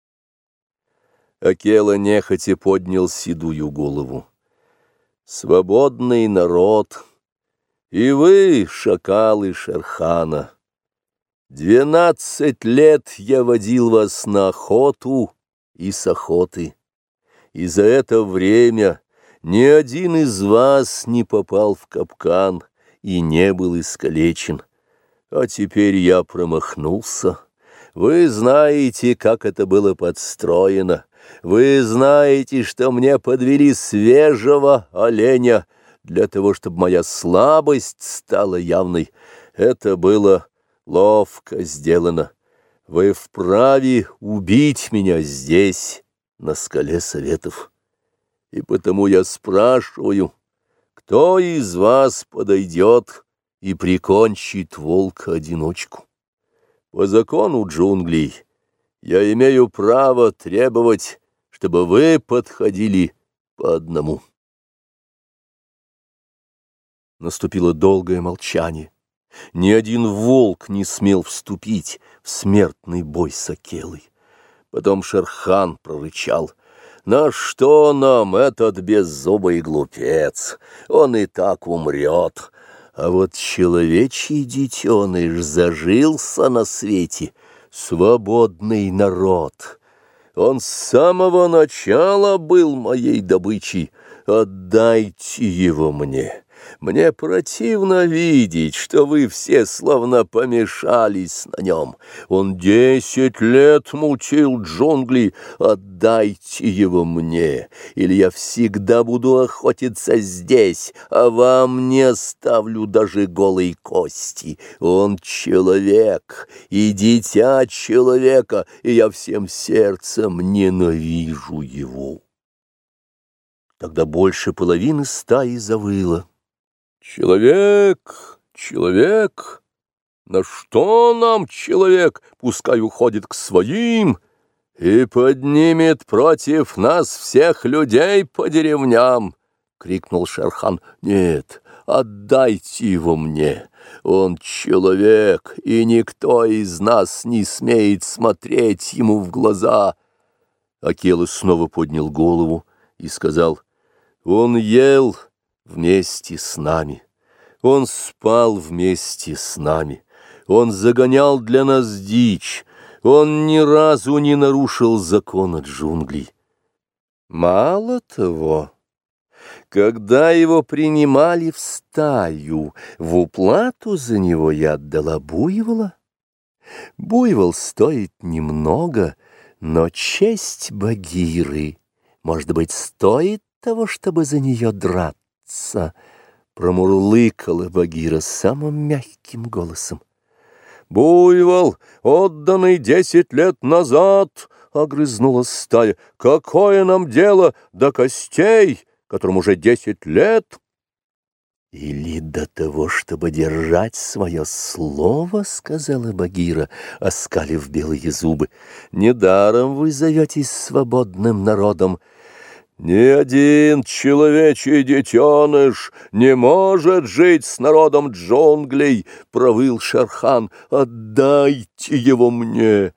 Акела нехотя поднял седую голову. «Свободный народ, и вы, шакалы Шер-хана, 12 лет я водил вас на охоту и с охоты, и за это время ни один из вас не попал в капкан и не был искалечен, а теперь я промахнулся. Вы знаете, как это было подстроено. Вы знаете, что мне подвели свежего оленя для того, чтобы моя слабость стала явной. Это было ловко сделано. Вы вправе убить меня здесь, на скале советов. И потому я спрашиваю, кто из вас подойдет и прикончит волка-одиночку? По закону джунглей я имею право требовать, чтобы вы подходили по одному». Наступило долгое молчание. Ни один волк не смел вступить в смертный бой с Акелой. Потом Шер-хан прорычал: «На что нам этот беззубый глупец? Он и так умрет. А вот человечий детеныш зажился на свете, свободный народ. Он с самого начала был моей добычей. Отдайте его мне. Мне противно видеть, что вы все словно помешались на нем. Он 10 лет мутил джунгли. Отдайте его мне, или я всегда буду охотиться здесь, а вам не оставлю даже голой кости. Он человек и дитя человека, и я всем сердцем ненавижу его». Тогда больше половины стаи завыло. «Человек, человек, на что нам человек? Пускай уходит к своим и поднимет против нас всех людей по деревням!» — крикнул Шер-хан. «Нет, отдайте его мне. Он человек, и никто из нас не смеет смотреть ему в глаза». Акела снова поднял голову и сказал: «Он ел вместе с нами, он спал вместе с нами, он загонял для нас дичь, он ни разу не нарушил закона джунглей. Мало того, когда его принимали в стаю, в уплату за него я отдала буйвола. Буйвол стоит немного, но честь Багиры, может быть, стоит того, чтобы за нее драться, промурлыкала Багира самым мягким голосом. «Буйвол, отданный 10 лет назад!» — огрызнулась стая. «Какое нам дело до костей, которым уже 10 лет?» «Или до того, чтобы держать свое слово, — сказала Багира, оскалив белые зубы, — недаром вы зоветесь свободным народом. Ни один человечий детеныш не может жить с народом джунглей, — провыл Шерхан. Отдайте его мне.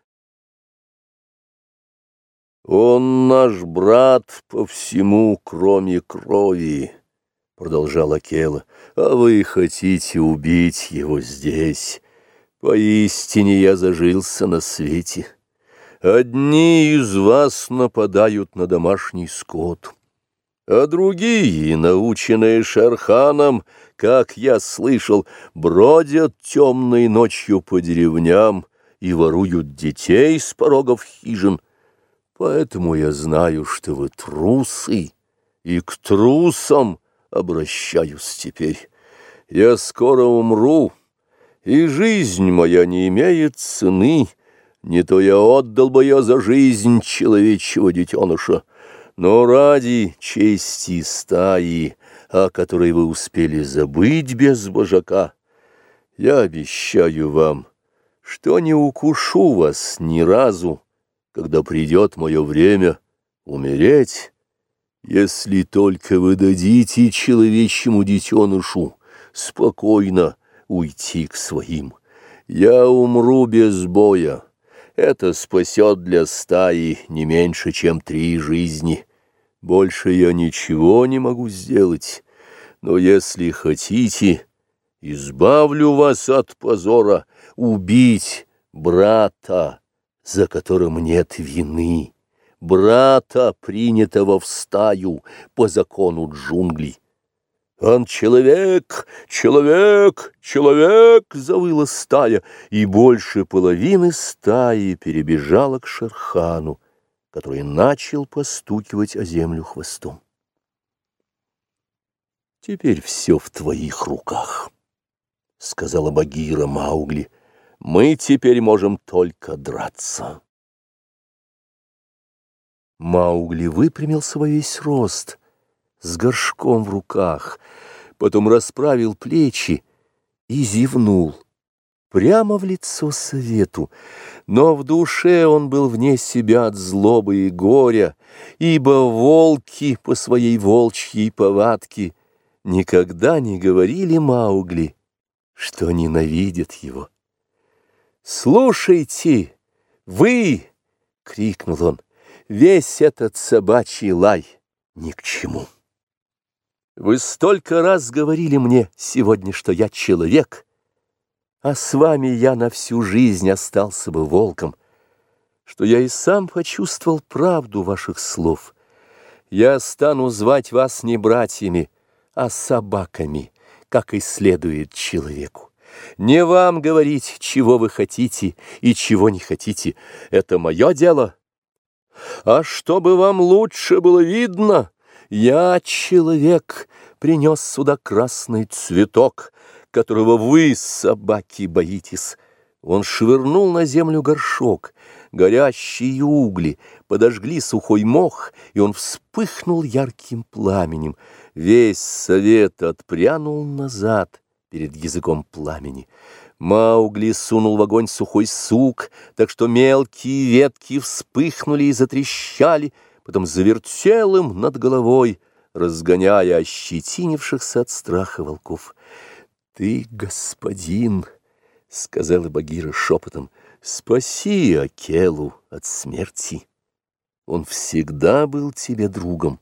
Он наш брат по всему, кроме крови, — продолжал Акела, — а вы хотите убить его здесь. Поистине я зажился на свете. Одни из вас нападают на домашний скот, а другие, наученные Шерханом, как я слышал, бродят темной ночью по деревням и воруют детей с порогов хижин. Поэтому я знаю, что вы трусы, и к трусам обращаюсь теперь. Я скоро умру, и жизнь моя не имеет цены. Не то я отдал бы ее за жизнь человечьего детеныша, но ради чести стаи, о которой вы успели забыть без вожака, я обещаю вам, что не укушу вас ни разу, когда придет мое время умереть, если только вы дадите человечьему детенышу спокойно уйти к своим. Я умру без боя. Это спасет для стаи не меньше, чем 3 жизни. Больше я ничего не могу сделать. Но если хотите, избавлю вас от позора убить брата, за которым нет вины, брата, принятого в стаю по закону джунглей. «Он человек! Человек! Человек!» — завыла стая, и больше половины стаи перебежала к Шерхану, который начал постукивать о землю хвостом. «Теперь все в твоих руках», — сказала Багира Маугли. «Мы теперь можем только драться». Маугли выпрямился во весь рост, с горшком в руках, потом расправил плечи и зевнул прямо в лицо совету. Но в душе он был вне себя от злобы и горя, ибо волки по своей волчьей повадке никогда не говорили Маугли, что ненавидят его. «Слушайте, вы!» — крикнул он. «Весь этот собачий лай ни к чему. Вы столько раз говорили мне сегодня, что я человек, а с вами я на всю жизнь остался бы волком, что я и сам почувствовал правду ваших слов. Я стану звать вас не братьями, а собаками, как и следует человеку. Не вам говорить, чего вы хотите и чего не хотите, это мое дело. А чтобы вам лучше было видно, я, человек, принес сюда красный цветок, которого вы, собаки, боитесь». Он швырнул на землю горшок. Горящие угли подожгли сухой мох, и он вспыхнул ярким пламенем. Весь совет отпрянул назад перед языком пламени. Маугли сунул в огонь сухой сук, так что мелкие ветки вспыхнули и затрещали, потом завертел им над головой, разгоняя ощетинившихся от страха волков. «Ты, господин, — сказала Багира шепотом, — спаси Акелу от смерти. Он всегда был тебе другом».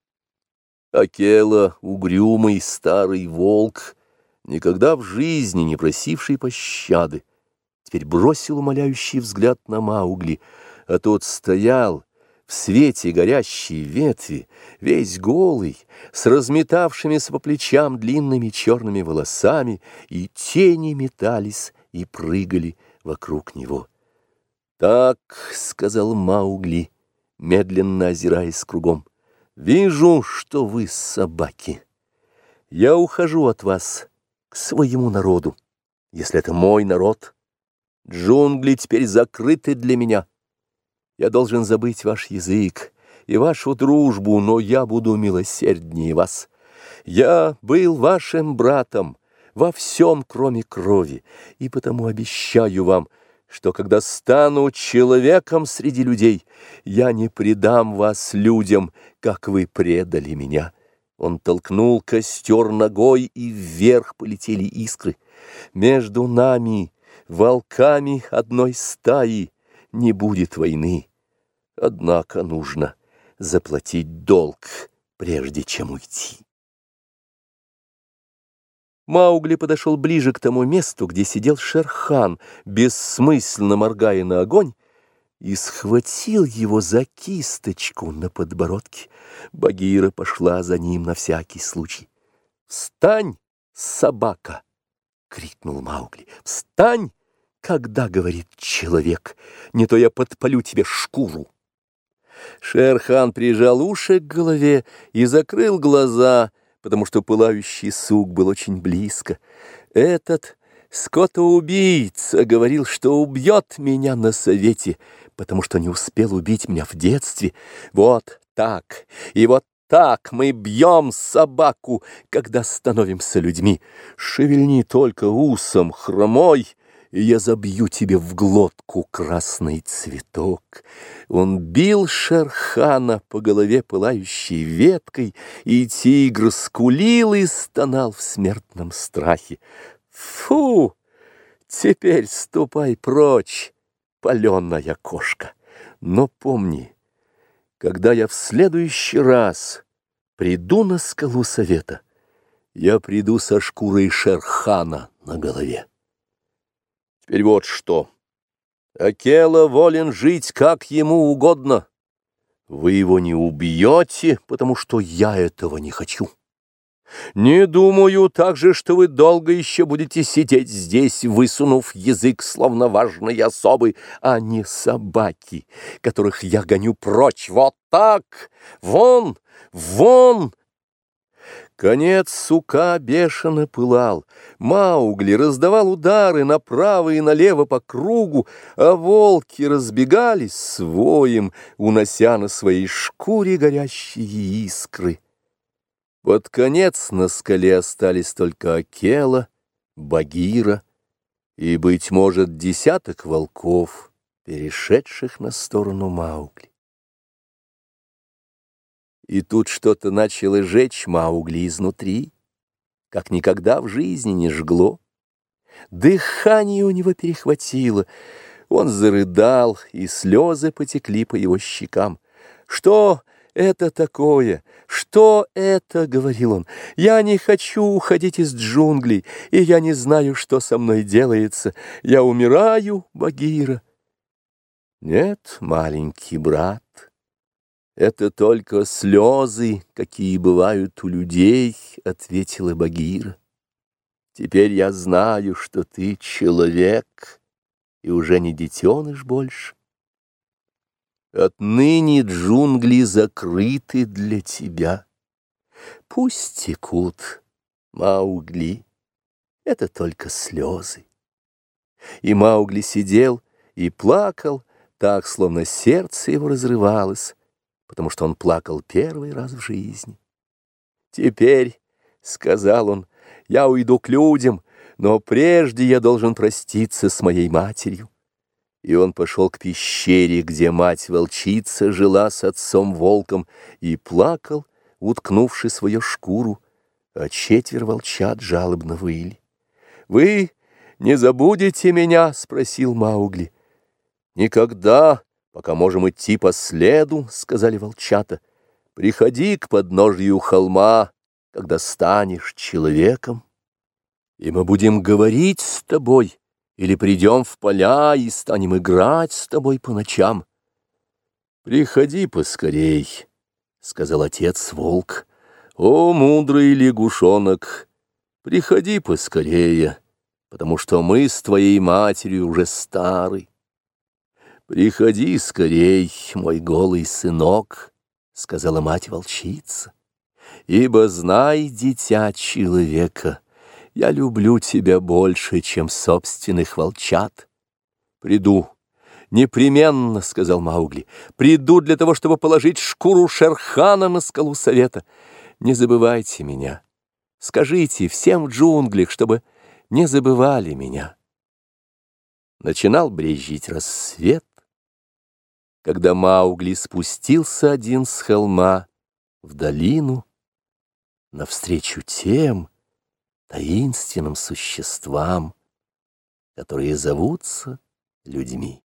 Акела, угрюмый старый волк, никогда в жизни не просивший пощады, теперь бросил умоляющий взгляд на Маугли, а тот стоял в свете горящей ветви, весь голый, с разметавшимися по плечам длинными черными волосами, и тени метались и прыгали вокруг него. «Так», — сказал Маугли, медленно озираясь кругом, — «вижу, что вы собаки. Я ухожу от вас к своему народу, если это мой народ. Джунгли теперь закрыты для меня. Я должен забыть ваш язык и вашу дружбу, но я буду милосерднее вас. Я был вашим братом во всем, кроме крови, и потому обещаю вам, что когда стану человеком среди людей, я не предам вас людям, как вы предали меня». Он толкнул костер ногой, и вверх полетели искры. «Между нами, волками одной стаи, не будет войны. Однако нужно заплатить долг, прежде чем уйти». Маугли подошел ближе к тому месту, где сидел Шер-хан, бессмысленно моргая на огонь, и схватил его за кисточку на подбородке. Багира пошла за ним на всякий случай. «Встань, собака!» — крикнул Маугли. «Встань, когда говорит человек, не то я подпалю тебе шкуру». Шер-хан прижал уши к голове и закрыл глаза, потому что пылающий сук был очень близко. Этот скотоубийца говорил, что убьет меня на совете, потому что не успел убить меня в детстве. Вот так, и вот так мы бьем собаку, когда становимся людьми. Шевельни только усом, хромой, и я забью тебе в глотку красный цветок. Он бил Шер-хана по голове пылающей веткой, и тигр скулил и стонал в смертном страхе. «Фу! Теперь ступай прочь, паленая кошка! Но помни, когда я в следующий раз приду на скалу совета, я приду со шкурой Шер-хана на голове. Теперь вот что. Акела волен жить, как ему угодно. Вы его не убьете, потому что я этого не хочу. Не думаю также, что вы долго еще будете сидеть здесь, высунув язык, словно важные особы, а не собаки, которых я гоню прочь. Вот так! Вон! Вон!» Конец сука бешено пылал. Маугли раздавал удары направо и налево по кругу, а волки разбегались с воем, унося на своей шкуре горящие искры. Под конец на скале остались только Акела, Багира и, быть может, десяток волков, перешедших на сторону Маугли. И тут что-то начало жечь Маугли изнутри, как никогда в жизни не жгло. Дыхание у него перехватило, он зарыдал, и слезы потекли по его щекам. «Что это такое? Что это?» — говорил он. «Я не хочу уходить из джунглей, и я не знаю, что со мной делается. Я умираю, Багира». «Нет, маленький брат, это только слезы, какие бывают у людей», — ответила Багира. «Теперь я знаю, что ты человек и уже не детеныш больше. Отныне джунгли закрыты для тебя. Пусть текут, Маугли, это только слезы». И Маугли сидел и плакал так, словно сердце его разрывалось, потому что он плакал первый раз в жизни. «Теперь, — сказал он, — я уйду к людям, но прежде я должен проститься с моей матерью». И он пошел к пещере, где мать-волчица жила с отцом-волком, и плакал, уткнувши свою шкуру, а четверо волчат жалобно выли. «Вы не забудете меня?» — спросил Маугли. «Никогда, пока можем идти по следу», — сказали волчата. «Приходи к подножью холма, когда станешь человеком, и мы будем говорить с тобой, или придем в поля и станем играть с тобой по ночам». «Приходи поскорей», — сказал отец-волк. «О, мудрый лягушонок, приходи поскорее, потому что мы с твоей матерью уже стары. Приходи скорей, мой голый сынок, — сказала мать-волчица, — ибо знай, дитя человека, я люблю тебя больше, чем собственных волчат. Приду. «Непременно», — сказал Маугли, — «приду для того, чтобы положить шкуру Шерхана на скалу совета. Не забывайте меня. Скажите всем в джунглях, чтобы не забывали меня». Начинал брезжить рассвет, когда Маугли спустился один с холма в долину навстречу тем таинственным существам, которые зовутся людьми.